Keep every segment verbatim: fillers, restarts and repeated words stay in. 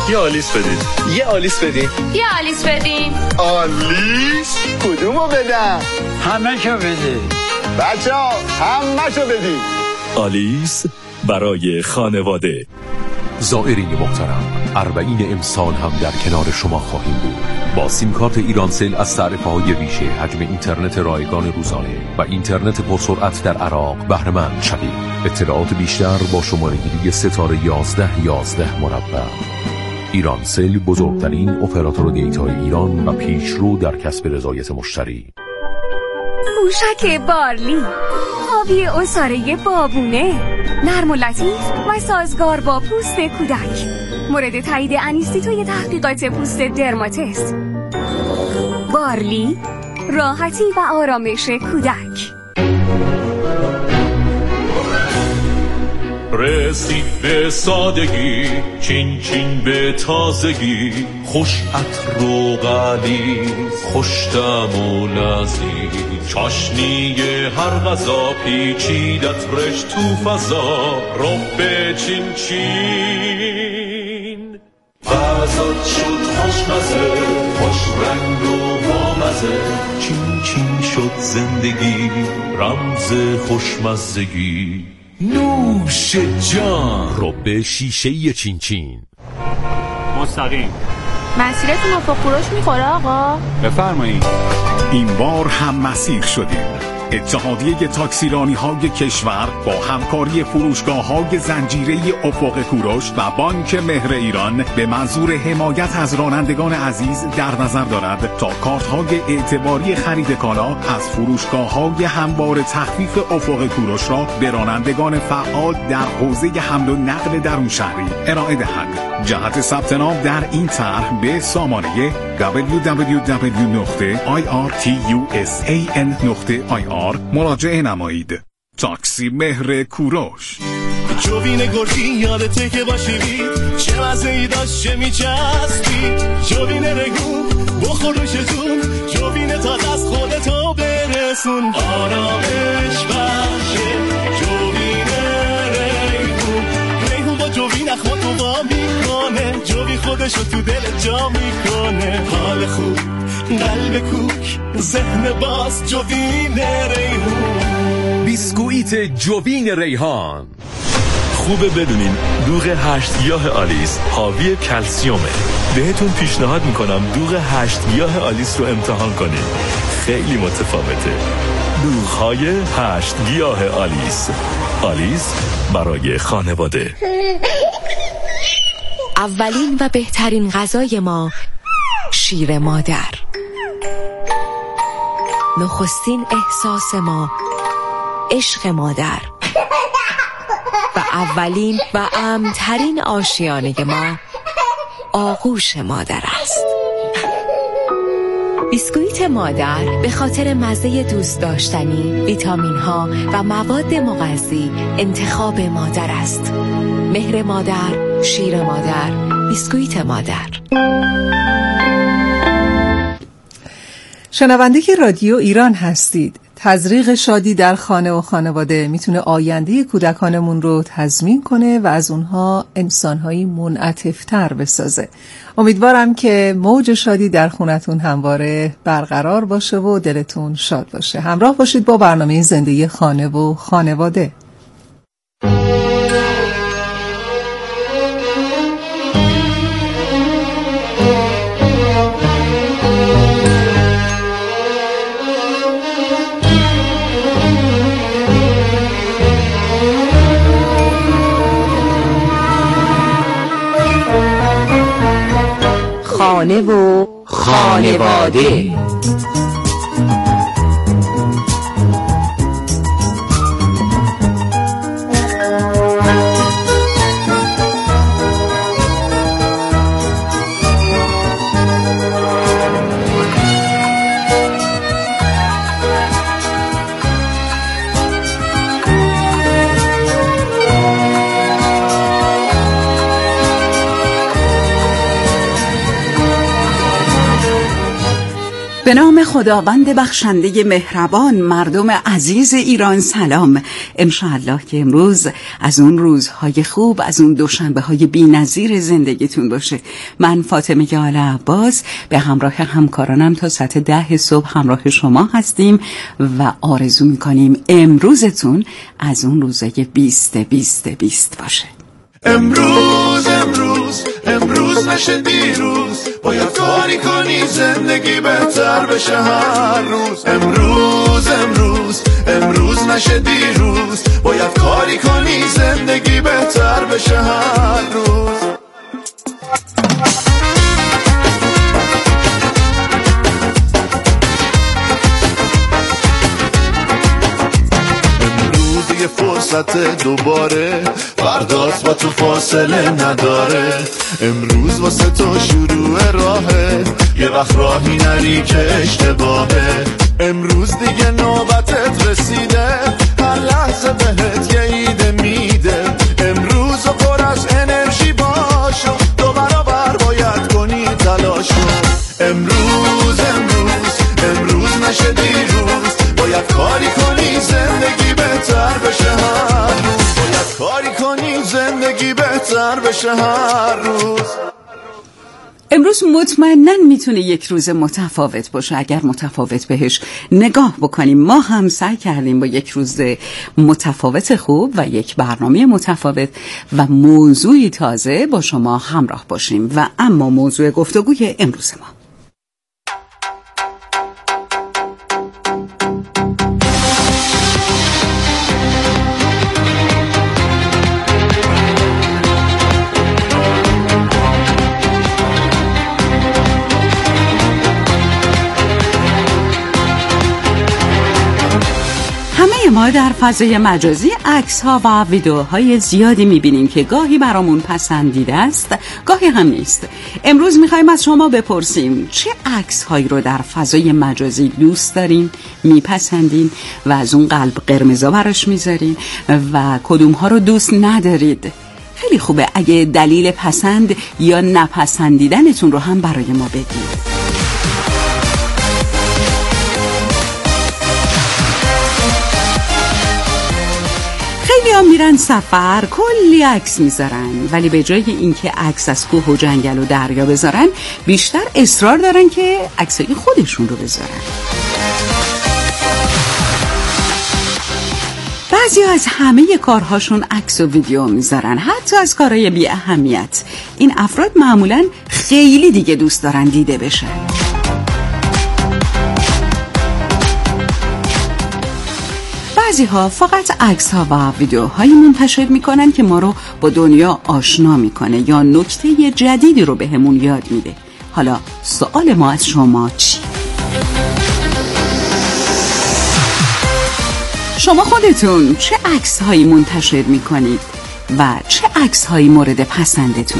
یه آلیس بدید. یه آلیس بدین. یه آلیس بدین. آلیس؟ کدومو بدم؟ همه شو بدین. بچه ها همه شو بدین. آلیس برای خانواده. زائرین محترم، اربعین امسال هم در کنار شما خواهیم بود. با سیم کارت ایرانسل از تعرفه‌های ویژه، حجم اینترنت رایگان روزانه و اینترنت پرسرعت در عراق بهره‌مند شوید. اطلاعات بیشتر با شماره‌گیری ستاره یازده یازده مربع. ایرانسل بزرگترین اپراتور دیتای ایران و پیشرو در کسب رضایت مشتری. پوشک بارلی، حاوی عصاره بابونه، نرم و لطیف و سازگار با پوست کودک. مورد تایید انیستیتوی تحقیقات پوست درماتست. بارلی، راحتی و آرامش کودک. رسید به سادگی، چین چین به تازگی، خوش عطر و غلیظ، خوش طعم و لذیذ، چاشنی هر غذا پیچیدت رش تو فضا، رب چین چین غذات شد خوشمزه، خوش رنگ و بامزه، چین چین شد زندگی، رمز خوشمزگی. نوش جان. رب شیشه چین چین. مستقیم مسیرتون افق کوروش میخوره آقا؟ بفرمایید. این بار هم مسیر شدیم. اتحادیه تاکسیرانی های کشور با همکاری فروشگاه های زنجیره افق کوروش و بانک مهر ایران به منظور حمایت از رانندگان عزیز در نظر دارد تا کارت های اعتباری خرید کالا از فروشگاه های هموار تخفیف افق کوروش را به رانندگان فعال در حوزه حمل و نقل درون شهری ارائه دهد. جهت ثبت نام در این طرح به سامانه دبلیو دبلیو دبلیو نقطه آی آر تی یو اس ای ان نقطه آی آر مراجعه نمایید. تاکسی مهر کوروش. جوین گرگی یادته که باشید، چه مزه‌ای داشت چه میچسبید. جوین رگون بخورش جون، جوین تا دست خودتو برسون. آرامش بخشه جوین ریحون، ریحون با جوین خودتو با میکنه، جوین خودشو تو دل جا میکنه. حال خوب قلب کوک ذهن باز جوین ریحون. بیسکویت جوین ریحان. خوبه بدونین دوغ هشت گیاه آلیس حاوی کلسیومه. بهتون پیشنهاد میکنم دوغ هشت گیاه آلیس رو امتحان کنین. خیلی متفاوته. دوغ‌های هشت گیاه آلیس. آلیس برای خانواده. اولین و بهترین غذای ما شیر مادر. نخستین احساس ما عشق مادر و اولین و امن‌ترین آشیانه ما آغوش مادر است. بیسکویت مادر به خاطر مزه دوست داشتنی، ویتامین ها و مواد مغذی انتخاب مادر است. مهر مادر، شیر مادر، بیسکویت مادر. شنونده رادیو ایران هستید. تزریق شادی در خانه و خانواده میتونه آینده کودکانمون رو تضمین کنه و از اونها انسانهایی منعطف‌تر بسازه. امیدوارم که موج شادی در خونتون همواره برقرار باشه و دلتون شاد باشه. همراه باشید با برنامه زندگی خانه و خانواده. خانه و خانواده. به نام خداوند بخشنده مهربان، مردم عزیز ایران سلام. انشاءالله که امروز از اون روزهای خوب، از اون دوشنبه های بی نظیر زندگیتون باشه. من فاطمه آل عباس به همراه همکارانم تا ساعت ده صبح همراه شما هستیم و آرزو میکنیم امروزتون از اون روزای بیست بیست بیست باشه. امروز امروز امروز نشه دیروز، باید کاری کنی زندگی بهتر بشه هر روز. امروز امروز امروز نشه دیروز، باید کاری کنی زندگی بهتر بشه هر روز. یه فرصت دوباره، فردات با تو فاصله نداره. امروز واسه تو شروع راهه، یه وقت راهی نری که اشتباهه. امروز دیگه نوبتت رسیده، هر لحظه بهت یه ایده میده. امروز و پر از انرژی باشو، دو برابر باید کنی تلاشو. امروز امروز امروز نشه دیروز، باید کاری کنی زندگی بهتر بشه هر روز. باید کاری کنی زندگی بهتر بشه هر روز. امروز مطمئناً میتونه یک روز متفاوت باشه اگر متفاوت بهش نگاه بکنیم. ما هم سعی کردیم با یک روز متفاوت خوب و یک برنامه متفاوت و موضوعی تازه با شما همراه باشیم. و اما موضوع گفتگوی امروز ما ما در فضای مجازی عکس ها و ویدیوهای زیادی میبینیم که گاهی برامون پسندیده است، گاهی هم نیست. امروز میخوایم از شما بپرسیم چه عکس هایی رو در فضای مجازی دوست دارین، میپسندین و از اون قلب قرمزا براش میذارین و کدوم ها رو دوست ندارید. خیلی خوبه اگه دلیل پسند یا نپسندیدنتون رو هم برای ما بگید. خیلی هم میرن سفر، کلی عکس میذارن، ولی به جای اینکه عکس از کوه و جنگل و دریا بذارن، بیشتر اصرار دارن که عکسای خودشون رو بذارن. بعضی از همه کارهاشون عکس و ویدیو میذارن، حتی از کارهای بی اهمیت. این افراد معمولاً خیلی دیگه دوست دارن دیده بشن. بعضی ها فقط عکس ها و ویدیوهایی منتشر میکنن که ما رو با دنیا آشنا میکنه یا نکته جدیدی رو به همون یاد میده. حالا سوال ما از شما چی؟ شما خودتون چه عکس هایی منتشر میکنید و چه عکس هایی مورد پسندتونه؟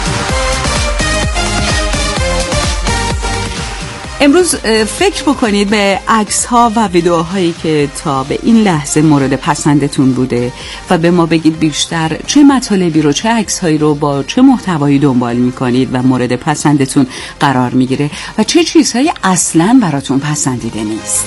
امروز فکر بکنید به عکس ها و ویدیوهایی که تا به این لحظه مورد پسندتون بوده و به ما بگید بیشتر چه مطالبی رو، چه عکس هایی رو با چه محتوایی دنبال میکنید و مورد پسندتون قرار میگیره و چه چیزهایی اصلاً براتون پسندیده نیست.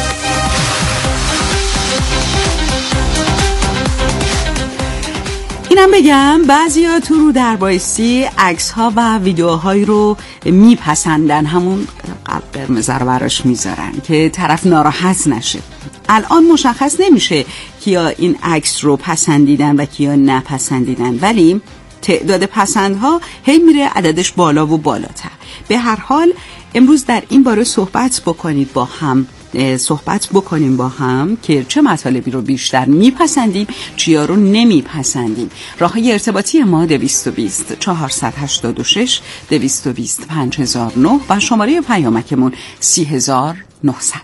اینم بگم بعضیا تو رو در بایستی عکس ها و ویدیوهایی رو میپسندن، همون قلب قرمز رو براش میذارن که طرف ناراحت نشه. الان مشخص نمیشه کیا این عکس رو پسندیدن و کیا نپسندیدن، ولی تعداد پسندها هی میره عددش بالا و بالاتر. به هر حال امروز در این باره صحبت بکنید با هم صحبت بکنیم با هم که چه مطالبی رو بیشتر میپسندیم، چیا رو نمیپسندیم. راههای ارتباطی ما دویست و بیست چهارصد و هشتاد و شش دویست و بیست پنج هزار و نه و شماره پیامکمون سی هزار و نهصد.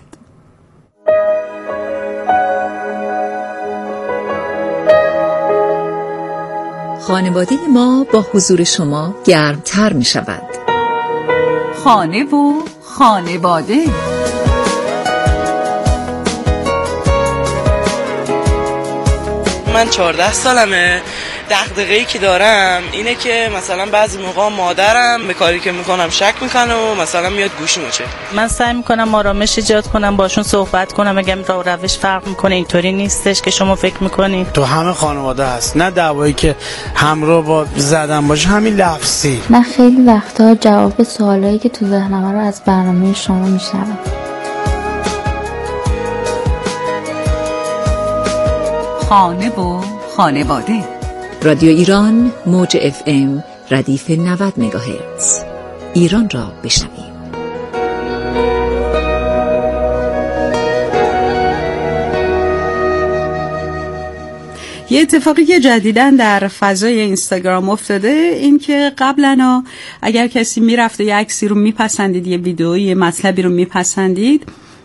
خانواده ما با حضور شما گرمتر می شود. خانه و خانواده. من چهارده سالمه، دغدغه‌ای که دارم اینه که مثلا بعضی موقع مادرم به کاری که میکنم شک میکنه و مثلا میاد گوشیمو چک. من سعی میکنم آرامش ایجاد کنم، باشون صحبت کنم، بگم راه و روش فرق میکنه، اینطوری نیستش که شما فکر میکنید. تو همه خانواده هست، نه دعوایی که همراه با زدن باشه، همین لفظی. من خیلی وقتا جواب سوالایی که تو ذهنم رو از برنامه شما میشنوم. خانه و خانواده. رادیو ایران موج اف ام ردیف نود مگاهرتز. ایران را بشنوید. یه اتفاقی که جدیداً در فضای اینستاگرام افتاده این که قبلا اگر کسی میرفته یه عکسی رو میپسندید، یه ویدئویی، یه مطلبی رو میپسندید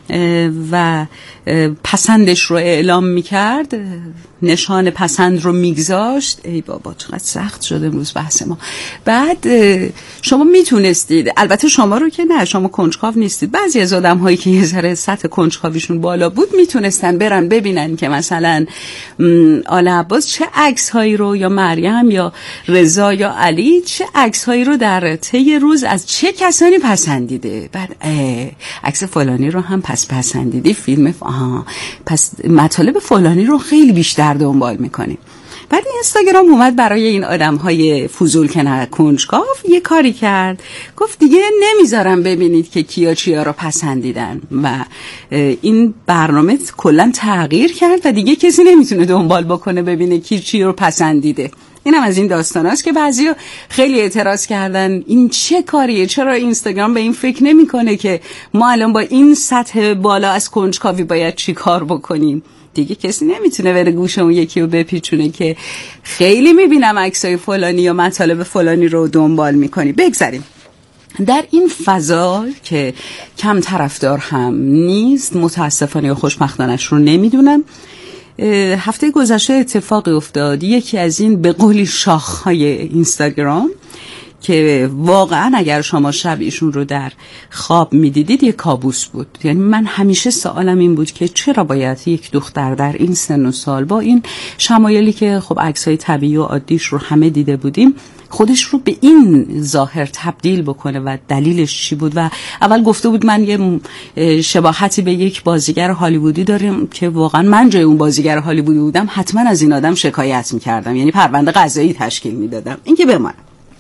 و پسندش رو اعلام میکرد، نشان پسند رو میگذاشت. ای بابا چقدر سخت شده امروز بحث ما. بعد شما میتونستید، البته شما رو که نه، شما کنجکاو نیستید، بعضی از آدم هایی که یه ذره سطح کنجکاویشون بالا بود میتونستن برن ببینن که مثلا آل عباس چه عکس هایی رو، یا مریم یا رضا یا علی چه عکس هایی رو در طی روز از چه کسانی پسندیده. بعد عکس فلانی رو هم پس پسندیدی، فیلم ف... آها پس مطالب فلانی رو خیلی بیشتر دنبال میکنیم. بعد اینستاگرام اومد برای این آدم‌های فضول که نه کنجکاو یه کاری کرد، گفت دیگه نمیذارم ببینید که کیا چیا رو پسندیدن و این برنامه کلا تغییر کرد و دیگه کسی نمیتونه دنبال بکنه ببینه کی چی رو پسندیده. اینم از این داستان هست که بعضی خیلی اعتراض کردن این چه کاریه، چرا اینستاگرام به این فکر نمی کنه که ما الان با این سطح بالا از کنجکاوی باید چی کار بکنیم. دیگه کسی نمیتونه بره گوشه اون یکی رو بپیچونه که خیلی میبینم عکسای فلانی یا مطالب فلانی رو دنبال میکنی. بگذاریم در این فضا که کم طرفدار هم نیست، متاسفانه یا خوشبختانش رو نمیدونم، هفته گذشته اتفاقی افتاد. یکی از این به قولی شاخهای اینستاگرام که واقعا اگر شما شب ایشون رو در خواب میدیدید یک کابوس بود. یعنی من همیشه سوالم این بود که چرا باید یک دختر در این سن و سال با این شمایلی که خب عکسای طبیعی و عادیش رو همه دیده بودیم خودش رو به این ظاهر تبدیل بکنه و دلیلش چی بود. و اول گفته بود من یه شباهتی به یک بازیگر هالیوودی دارم که واقعا من جای اون بازیگر هالیوودی بودم حتما از این آدم شکایت میکردم، یعنی پرونده قضایی تشکیل میدادم. این که بمانه.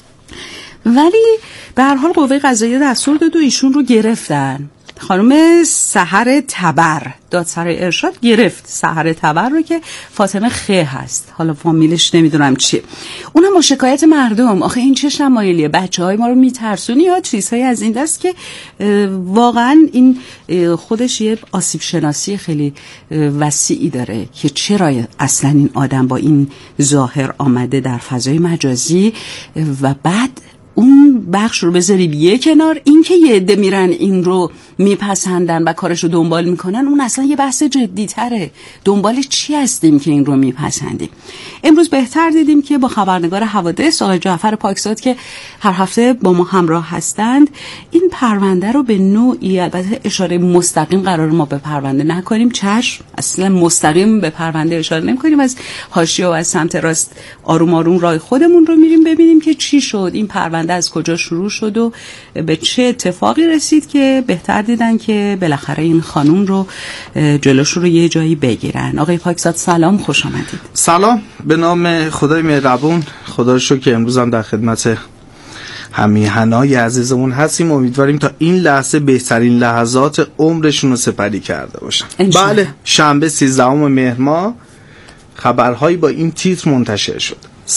ولی به هر حال قوه قضاییه دستور داد و ایشون رو گرفتن. خانم سحر تبر، دادسر ارشاد گرفت سحر تبر رو که فاطمه خه هست، حالا فامیلش نمیدونم چیه. اونم با شکایت مردم، آخه این چه شمایلیه، بچه های ما رو میترسونی یا چیزهای از این دست که واقعا این خودش یه آسیب شناسی خیلی وسیعی داره که چرا اصلا این آدم با این ظاهر آمده در فضای مجازی. و بعد اون بخش رو بذاریم یه کنار، این که یه عده میرن این رو میپسندن و کارش رو دنبال میکنن، اون اصلا یه بحث جدی تره. دنبال چی هستیم که این رو میپسندیم؟ امروز بهتر دیدیم که با خبرنگار حوادث آقای جعفر پاکزاد که هر هفته با ما همراه هستند این پرونده رو به نوعی، البته اشاره مستقیم قرار ما به پرونده نکنیم، چشم اصلا مستقیم به پرونده اشاره نمی‌کنیم، از حاشیه و از سمت راست آروم آروم راه خودمون رو میریم ببینیم که چی شد، این پرونده از کجا شروع شد و به چه اتفاقی رسید که بهتر دیدن که بالاخره این خانوم رو جلوش رو یه جایی بگیرن. آقای پاکزاد سلام، خوش آمدید. سلام، به نام خدای مهربون. خدا رو شکر که امروز هم در خدمت همیهنای عزیزمون هستیم. امیدواریم تا این لحظه بهترین لحظات عمرشون رو سپری کرده باشن. بله، شنبه سیزدهم مهر ماه خبرهایی با این تیتر منتشر شد: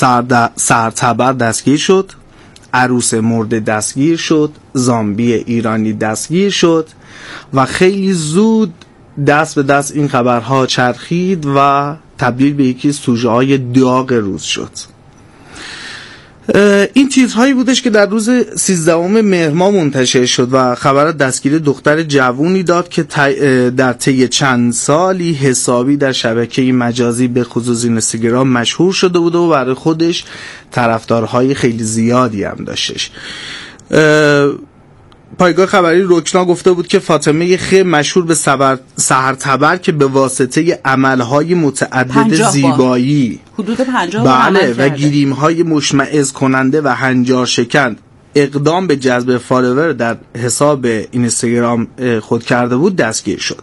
سرتبر دستگیر شد، عروس مرده دستگیر شد، زامبی ایرانی دستگیر شد و خیلی زود دست به دست این خبرها چرخید و تبدیل به یکی از سوژه‌های داغ روز شد. این تیترهایی بودش که در روز سیزدهم مهر ماه منتشر شد و خبر دستگیری دختر جوونی داد که در طی چند سالی حسابی در شبکه مجازی به خصوص اینستاگرام مشهور شده بود و برای خودش طرفدارهای خیلی زیادی هم داشتش. پایگاه خبری رکنا گفته بود که فاطمه خ مشهور به سحرتبر که به واسطه عملهای متعدد زیبایی حدود پنجاه بله و گریم‌های مشمئز کننده و هنجار شکن اقدام به جذب فالوور در حساب اینستاگرام خود کرده بود دستگیر شد.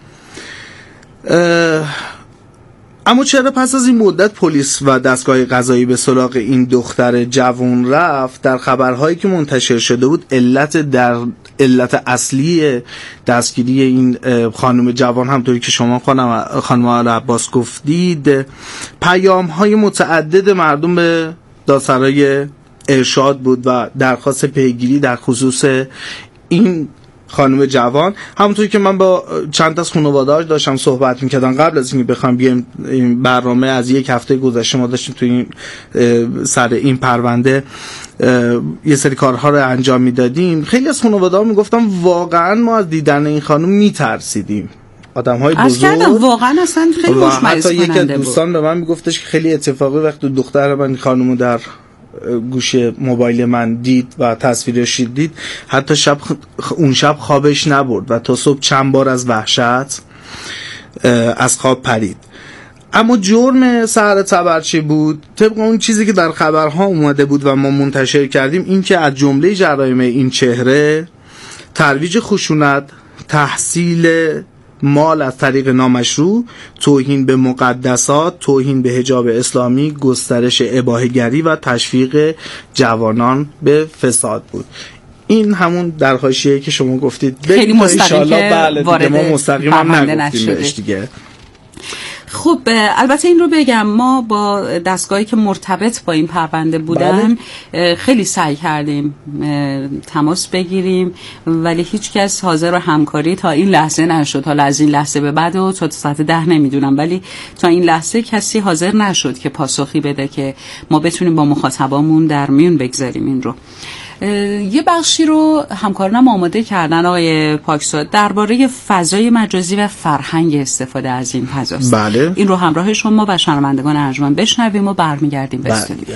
اما چرا پس از این مدت پلیس و دستگاه قضایی به سراغ این دختر جوان رفت؟ در خبرهایی که منتشر شده بود علت در علت اصلی دستگیری این خانم جوان همطوری که شما خانم خانم عباس گفتید پیام‌های متعدد مردم به دادسرای ارشاد بود و درخواست پیگیری در خصوص این خانم جوان. همونطوری که من با چند تا از خانواده‌اش داشتم صحبت می‌کردم قبل از اینکه بخوام بیایم این برنامه، از یک هفته گذشته ما داشتیم تو این سر این پرونده یه سری کارها رو انجام میدادیم. خیلی از خانواده‌ها میگفتن واقعا ما از دیدن این خانم میترسیدیم. آدم‌های بزرگ واقعا اصلا خیلی مشمئز کننده بود. حتی یک از دوستان به من میگفتش که خیلی اتفاقی وقتی دختر من خانمو در گوشه موبایل من دید و تصویرش دید، حتی شب اون شب خوابش نبرد و تا صبح چند بار از وحشت از خواب پرید. اما جرم سحرتبر چی بود؟ طبق اون چیزی که در خبرها اومده بود و ما منتشر کردیم این که از جمله جرایم این چهره ترویج خشونت، تحصیل مال از طریق نامشروع، توهین به مقدسات، توهین به حجاب اسلامی، گسترش اباحه‌گری و تشویق جوانان به فساد بود. این همون در حاشیه‌ای که شما گفتید خیلی مستقیم که بله دیگه ما مستقیم هم نگفتیم بهش دیگه. خب البته این رو بگم ما با دستگاهی که مرتبط با این پرونده بودن بله. خیلی سعی کردیم تماس بگیریم ولی هیچ کس حاضر و همکاری تا این لحظه نشد. حالا از این لحظه به بعد و تا ساعت ده نمیدونم ولی تا این لحظه کسی حاضر نشد که پاسخی بده که ما بتونیم با مخاطبامون در میون بگذاریم این رو. یه بخشی رو همکارانم آماده کردن آقای پاکساد درباره فضای مجازی و فرهنگ استفاده از این فضاست. بله. این رو همراه شما و شنوندگان ارجمند بشنویم و برمیگردیم به استودیو.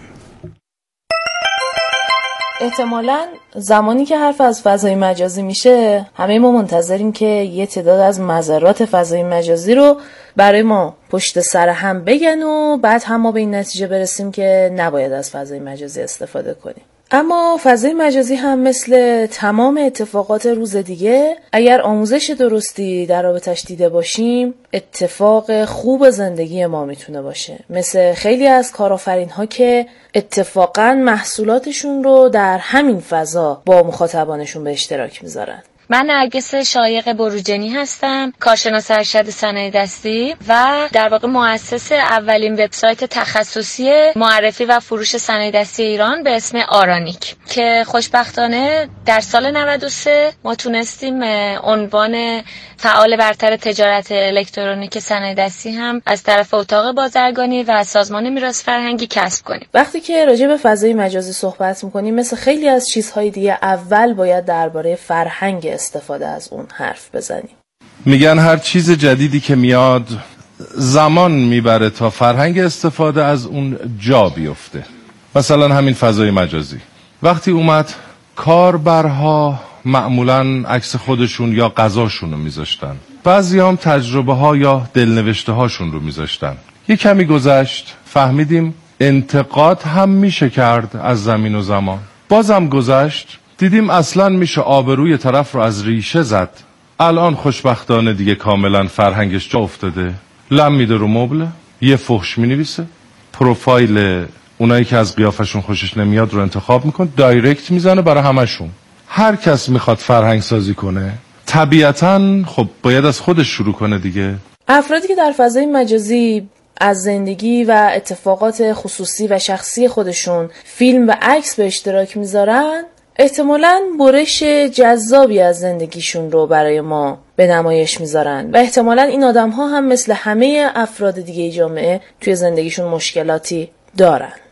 احتمالاً زمانی که حرف از فضای مجازی میشه همه ما منتظریم که یه تعداد از مضرات فضای مجازی رو برای ما پشت سر هم بگن و بعد هم ما به این نتیجه برسیم که نباید از فضای مجازی استفاده کنیم. اما فضای مجازی هم مثل تمام اتفاقات روز دیگه اگر آموزش درستی در رابطش دیده باشیم اتفاق خوب زندگی ما میتونه باشه. مثل خیلی از کارآفرین ها که اتفاقاً محصولاتشون رو در همین فضا با مخاطبانشون به اشتراک میذارن. من نرگس شایق بروجنی هستم، کارشناس ارشد صنایع دستی و در واقع مؤسس اولین وبسایت تخصصی معرفی و فروش صنایع دستی ایران به اسم آرانیک که خوشبختانه در سال نود و سه ما تونستیم عنوان فعال برتر تجارت الکترونیک صنایع دستی هم از طرف اتاق بازرگانی و سازمان میراث فرهنگی کسب کنیم. وقتی که راجع به فضای مجازی صحبت می‌کنیم مثل خیلی از چیزهای دیگه اول باید درباره فرهنگ استفاده از اون حرف بزنیم. میگن هر چیز جدیدی که میاد زمان میبره تا فرهنگ استفاده از اون جا بیفته. مثلا همین فضای مجازی وقتی اومد کاربرها معمولا عکس خودشون یا غذاشون رو میذاشتن، بعضی هم تجربه ها یا دلنوشته هاشون رو میذاشتن. یه کمی گذشت فهمیدیم انتقاد هم میشه کرد از زمین و زمان. بازم گذشت دیدیم اصلا میشه آبروی طرف رو از ریشه زد. الان خوشبختانه دیگه کاملا فرهنگش جا افتاده. لم میده رو مبل، یه فحش مینویسه، پروفایل اونایی که از قیافشون خوشش نمیاد رو انتخاب میکنه، دایرکت میزنه برای همشون. هر کس میخواد فرهنگ سازی کنه طبیعتاً خب باید از خودش شروع کنه دیگه. افرادی که در فضای مجازی از زندگی و اتفاقات خصوصی و شخصی خودشون فیلم و عکس به اشتراک میذارن احتمالاً برش جذابی از زندگیشون رو برای ما به نمایش میذارن و احتمالاً این آدم ها هم مثل همه افراد دیگه جامعه توی زندگیشون مشکلاتی دارن.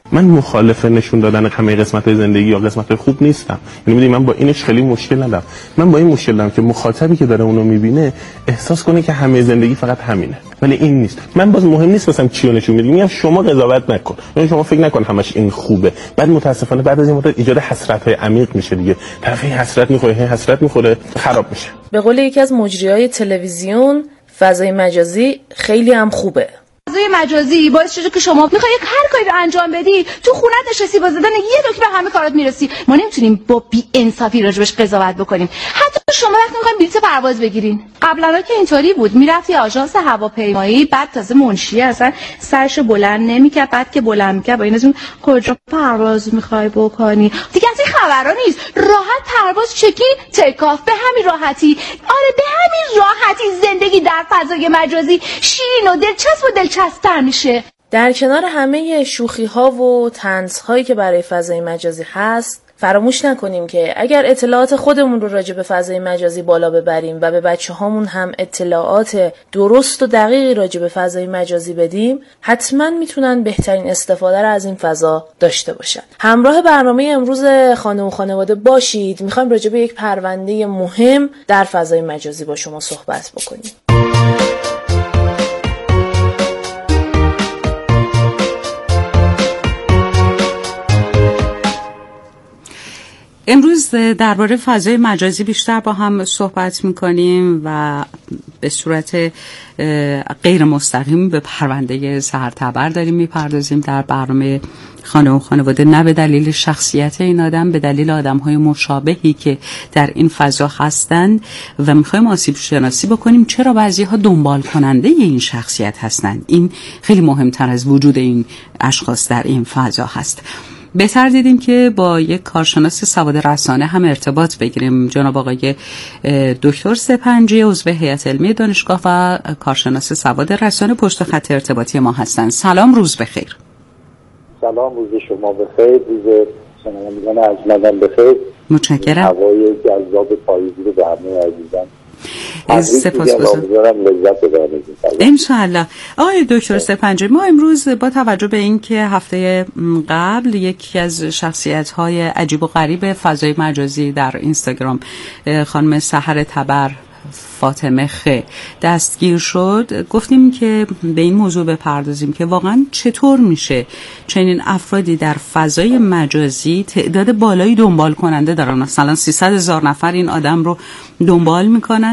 من مخالف نشون دادن همه قسمت‌های زندگی یا قسمت‌های خوب نیستم. یعنی می‌دونی من با اینش خیلی مشکل ندارم. من با این مشکل دارم که مخاطبی که داره اونو می‌بینه احساس کنه که همه زندگی فقط همینه. ولی این نیست. من باز مهم نیست مثلا چی رو نشون میدم. میگم شما قضاوت نکن. یعنی شما فکر نکن همش این خوبه. بعد متاسفانه بعد از این مدت ایجاد حسرت‌های عمیق میشه دیگه. طرف حسرت می‌خوره، حسرت می‌خوره، خراب میشه. به قول یکی از مجریای تلویزیون، فضای مجازی خیلی هم خوبه. فضای مجازی باعث شده که شما میخوای هر کاری رو انجام بدی، تو خونت نشستی با زدن یه دکمه همه کارات میرسی. ما نمیتونیم با بی انصافی راجبش قضاوت بکنیم. حتی شما وقتی میخواین بلیط پرواز بگیرین، قبلا که اینطوری بود، میرفتی آژانس هواپیمایی، بعد تازه منشی اصلا سرشو بلند نمیکرد، بعد که بلند میکرد با این ازون کجا پرواز میخوای بکنی، دیگه از این خبرا نیست. راحت پرواز چکین تیک آف، به همین راحتی. آره به همین راحتی زندگی در فضای مجازی شیرین و دلچسب و دلچسب‌تر میشه. در کنار همه شوخی ها و طنز هایی که برای فضای مجازی هست، فراموش نکنیم که اگر اطلاعات خودمون رو راجع به فضای مجازی بالا ببریم و به بچه هامون هم اطلاعات درست و دقیقی راجع به فضای مجازی بدیم، حتما میتونن بهترین استفاده رو از این فضا داشته باشن. همراه برنامه امروز خانه و خانواده باشید. میخوایم راجع به یک پرونده مهم در فضای مجازی با شما صحبت بکنیم. امروز درباره فضای مجازی بیشتر با هم صحبت می‌کنیم و به صورت غیر مستقیم به پرونده سحرتبر داریم میپردازیم در برنامه خانه و خانواده، نه به دلیل شخصیت این آدم، به دلیل آدم‌های مشابهی که در این فضا هستند و می‌خوایم آسیب شناسی بکنیم چرا بعضی‌ها دنبال کننده این شخصیت هستند. این خیلی مهمتر از وجود این اشخاص در این فضا هست. بهتر دیدیم که با یک کارشناس سواد رسانه هم ارتباط بگیریم. جناب آقای دکتر سپنجی عضو هیئت علمی دانشگاه و کارشناس سواد رسانه پشت خط ارتباطی ما هستند. سلام، روز بخیر. سلام، روز شما بخیر، روز شنوندگان ارجمندان بخیر. متشکرم. هوای جذاب پاییزی رو به همه عزیزان سپاسگزارم. انشاءالله. آقای دکتر سپنجی، ما امروز با توجه به اینکه هفته قبل یکی از شخصیت‌های عجیب و غریب فضای مجازی در اینستاگرام خانم سحرتبر فاطمه خ دستگیر شد، گفتیم که به این موضوع بپردازیم که واقعا چطور میشه چنین افرادی در فضای مجازی تعداد بالایی دنبال کننده دارن، مثلا سیصد هزار نفر این آدم رو دنبال میکنن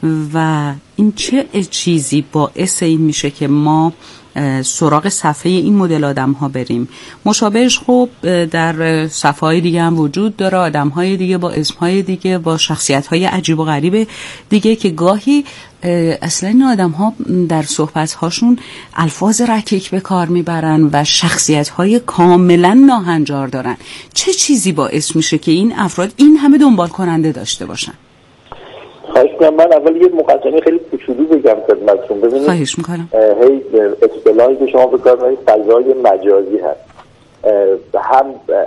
و این چه چیزی باعث این میشه که ما سراغ صفحه این مدل آدم ها بریم. مشابهش خب در صفحه های دیگه هم وجود داره، آدم های دیگه با اسم های دیگه، با شخصیت های عجیب و غریب دیگه که گاهی اصلا این آدم ها در صحبت هاشون الفاظ رکیک به کار میبرن و شخصیت های کاملا ناهنجار دارن. چه چیزی باعث میشه که این افراد این همه دنبال کننده داشته باشن؟ خواهش میکنم من اول یه مقدمه خیلی کوچولو بگم خدمتتون. ببینید خواهش میکنم. هی اصطلاحی که شما به کار میبرید فضای مجازی هست. هم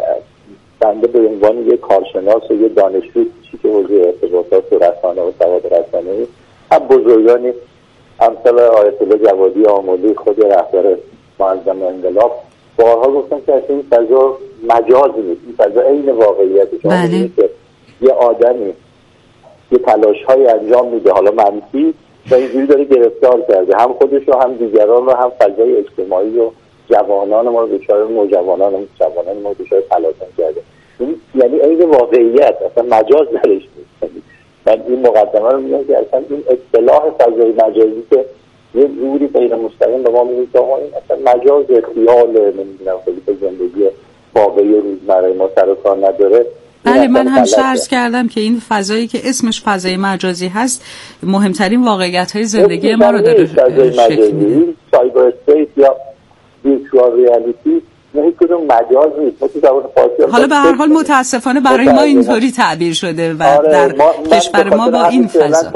بنده به عنوان یه کارشناس و یه دانشجو که حوزه ارتباطات و رسانه و سواد رسانه‌ای، هم بزرگانی امثال آیت الله جوادی آملی، خود رهبر معظم انقلاب بارها گفتن که اصلا این فضا مجازی نیست، این فضا عین واقعیت. شما می‌بینید که یه آدمی یه تلاش های انجام میده، حالا منفی، و اینجوری داره گرفتار کرده هم خودش و هم دیگران رو، هم فضای اجتماعی و جوانان ما رو دچار نوجوانان و جوانان ما رو دچار تلاطم کرده. یعنی عین واقعیت، اصلا مجاز درش نیست. من این مقدمه رو میگم که اصلا این اصطلاح فضای مجازی که یه جوری غیر مستقیم به ما میگه که این اصلا مجاز، خیال، نمیدونم خیلی به زندگی واقعی روزمره ما سر و کار نداره. بله، من همیشه عرض کردم که این فضایی که اسمش فضای مجازی هست مهمترین واقعیت‌های زندگی ما رو داره شکل میده. سایبر اسپیس یا ویرچوال ریالیتی نه هیچ کدوم مجاز نیست. حالا به هر حال متاسفانه برای ما اینطوری تعبیر شده و آره، در ما کشور ما با این فضا.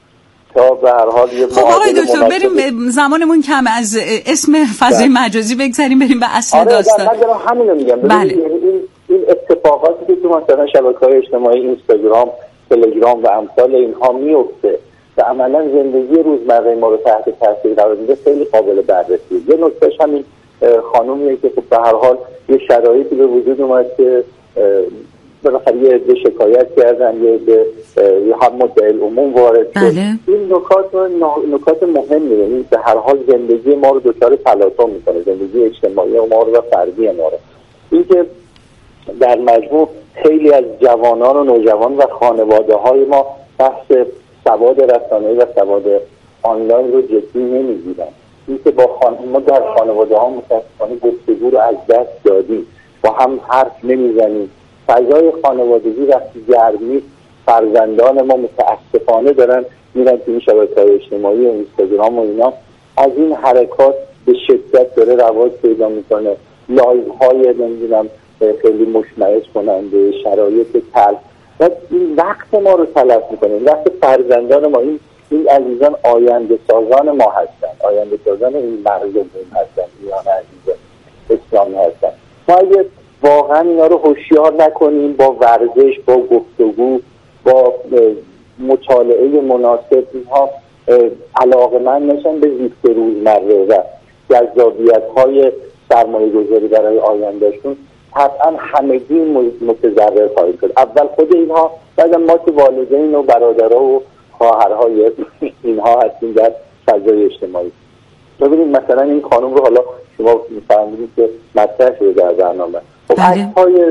تا به هر حال یه خب آقای دکتر بریم، زمانمون کم، از اسم فضای مجازی بگذاریم بریم به اصل آره داستان. من دارم همین رو میگم. بله. این این اتفاقاتی که تو مثلا شبکه‌های اجتماعی اینستاگرام، تلگرام و امثال اینها میفته و عملا زندگی روزمره ما رو تحت تاثیر قرار میده خیلی قابل بررسیه. یه نکتهش همین خانومیه که خب به هر حال یه شرایطی به وجود اومد که بالاخره یه عده شکایت کردن، یه عده هم مدعی العموم وارد شد. این نکات نکات مهمه، یعنی به هر حال زندگی ما رو دچار تلاطم میکنه، زندگی اجتماعی ما رو و فردی ما رو. این که در مجموع خیلی از جوانان و نوجوان و خانواده های ما بحث سواد رسانه‌ای و سواد آنلاین رو جدی نمیگیرن. این که با خان... ما در خانواده ها متاسفانه گفتگو رو از دست دادیم، با هم حرف نمیزنیم. فضای خانوادگی وقتی گرمی، فرزندان ما متاسفانه دارن میرن توی شبکه‌های اجتماعی و اینستاگرام و اینا، از این حرکات به شدت داره رواج پیدا میکنه. لایو های نمیدونم خیلی مشمئز کننده، شرایط تلخ و این وقت ما رو تلف میکنه، وقت فرزندان ما. این این عزیزان آینده سازان ما هستن، آینده سازان این مردم هستن، ایران عزیز اسلامی هستن. ما اگه واقعا اینا رو هوشیار نکنیم، با ورزش، با گفتگو، با مطالعه مناسب، اینها علاقه‌مند نشن به زیست روزمره و جذابیت‌های سرمایه‌گذاری برای آیندهشون، طبعا همگی متضرر خواهید شد. اول خود اینها، بعد ما که والدین و برادرها و خواهرهای اینها هستیم در فضای اجتماعی. ببینید مثلا این خانم رو حالا شما می‌فهمید که مطرح شده در برنامه. خب عکس‌های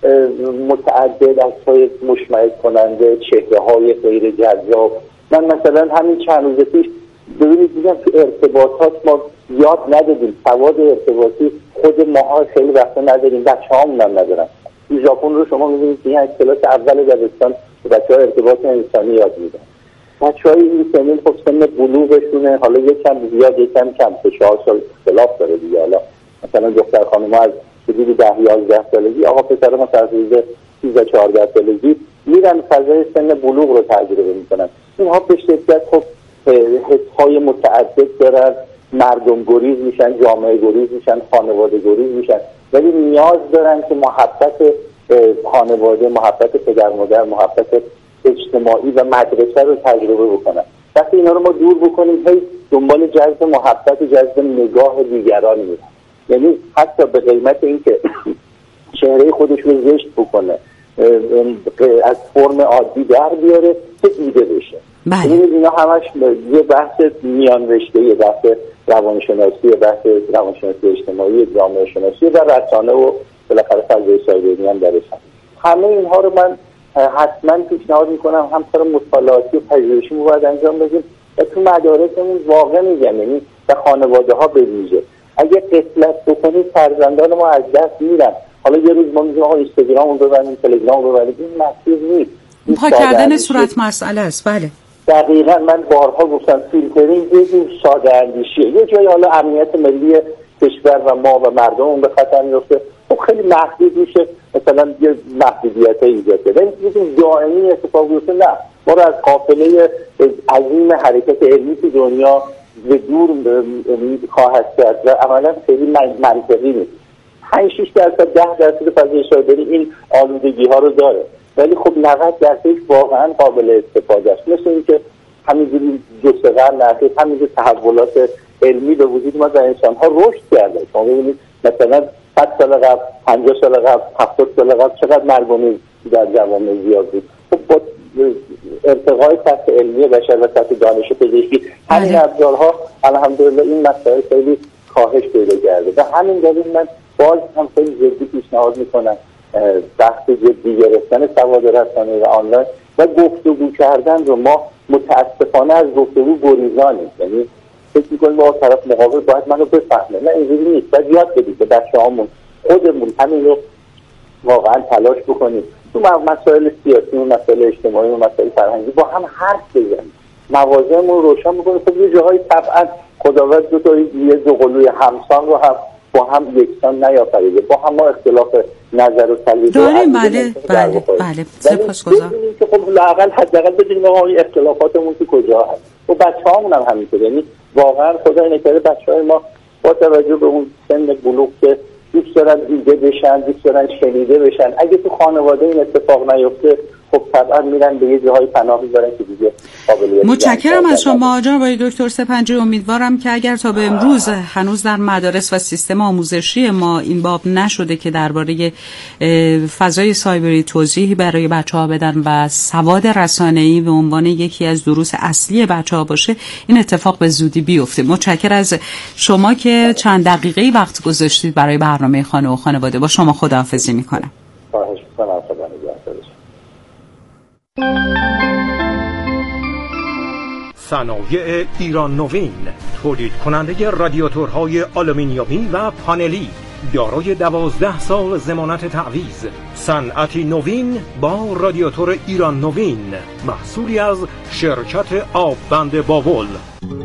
متعدد، عکس‌های مشمئز کننده، چهره‌های غیر جذاب. من مثلا همین چند روز پیش ببینید دیدم تو ارتباطات ما یاد ندادیم، سواد ارتباطی خود ماها خیلی وقتا نداریم، بچه‌هامون هم ندارن. این ژاپن رو شما می‌بینید که این کلاس اول دبستان بچه‌ها ارتباط انسانی یاد میدن. بچه‌های این سنین خب سن بلوغشونه، حالا یکم زیاد یکم کم، سه چهار سال اختلاف داره دیگه. حالا مثلا دختر خانم‌ها از حدود ده یازده سالگی، آقا پسر ما از حدود سیزده چهارده سالگی میرن فضای سن بلوغ رو تجربه میکنن. اینها به شدت خب حس‌های متعدد دارن، مردم گریز میشن، جامعه گریز میشن، خانواده گریز میشن، ولی نیاز دارن که محبت خانواده، محبت پدر مادر، محبت اجتماعی و مدرسه رو تجربه بکنن. وقتی اینا رو ما دور بکنیم، هی دنبال جذب محبت و جذب نگاه دیگران میرن، یعنی حتی به قیمت اینکه چهره خودش رو زشت بکنه، از فرم عادی در بیاره که دیده بشه. ببینید اینا همش یه بحث میان رشته، یه بحث روانشناسی، بحث روانشناسی اجتماعی، جامعه شناسی و رسانه و بالاخره فضای سایبری هم درش هست. همه اینها رو من حتما پیشنهاد میکنم هم کار مطالعاتی و پژوهشی رو باید انجام بدیم و تو مدارسمون واقع میگم، یعنی به خانواده ها بویژه اگه قفلت بکنید فرزندان ما از دست میرن. حالا یه روز ما میگیم آقا اینستاگرام رو ببریم، تلگرام رو ببریم، این مسئله نیست. پاک کردن صورت مسئله است. بله دقیقاً من بارها گفتم فیلترینگ یه جور ساده اندیشیه. یه جایی حالا امنیت ملی کشور و ما و مردم به خطر میفته، خب خیلی محدود میشه، مثلا یه محدودیت ایجاد کنه. ولی چیزی دائمی اتفاق بیفته نه، ما رو از قافله عظیم حرکت علمی تو دنیا به دور خواهد کرد و عملا خیلی منطقی نیست. پنج شش درصد ده درصد فضای سایبری این آلودگی ها رو داره، ولی خب نود درصدش واقعا قابل استفاده است. مثل اینکه همینجوری جسته قرن اخیر همینجور تحولات علمی به وجود ما در انسان ها رشد کرده. شما ببینید مثلا صد سال قبل، پنجاه سال قبل، هفتاد سال قبل چقدر مرگومی در جوامع زیاد بود. خب با ارتقای سطح علمی بشر و سطح دانش پزشکی همین ابزارها الحمدلله این مسائل خیلی کاهش پیدا کرده و همین دلیل من باز هم خیلی جدی پیشنهاد میکنم بحث جدی گرفتن سواد رسانه‌ای و آنلاین و گفتگو کردن رو. ما متاسفانه از گفتگو گریزانیم، یعنی فکر میکنیم با طرف مقابل باید منو بفهمه. نه اینجوری نیست، باید یاد بدید به بچه‌هامون، خودمون همین رو واقعا تلاش بکنیم تو مسائل سیاسی و مسائل اجتماعی و مسائل فرهنگی با هم حرف بزنیم، موازه‌مون رو روشن بکنیم. خب یه جاهای طبعا خداوند دو تا یه دوقلوی همسان رو هم با هم یکسان نیافریده، با هم ما اختلاف نظر و تلویز داریم. بله بله بله سپاسگزارم که خب لااقل حداقل بدونیم ما این اختلافاتمون تو کجا هست. و بچه‌هامون هم همینطوره، یعنی واقعا خدای نکرده بچه‌های ما با توجه به اون سن بلوغ که دوست دارن دیده بشن، دوست دارن شنیده بشن، اگه تو خانواده این اتفاق نیفته خب طبعا میرن به یه جاهای پناه میبرن که دیگه قابلیت. متشکرم از شما جناب آقای دکتر سپنجی. امیدوارم که اگر تا به امروز هنوز در مدارس و سیستم آموزشی ما این باب نشده که درباره فضای سایبری توضیحی برای بچه‌ها بدن و سواد رسانه‌ای به عنوان یکی از دروس اصلی بچه‌ها باشه، این اتفاق به زودی بیفته. متشکرم از شما که چند دقیقه‌ای وقت گذاشتید برای برنامه خانه و خانواده. با شما خداحافظی می‌کنم. خواهش می‌کنم. خدا نگهدار. صنایع ایران نوین، تولید کننده رادیاتورهای آلومینیومی و پانلی، دارای دوازده سال ضمانت تعویض. صنعتی نوین با رادیاتور ایران نوین، محصولی از شرکت آببند بابل.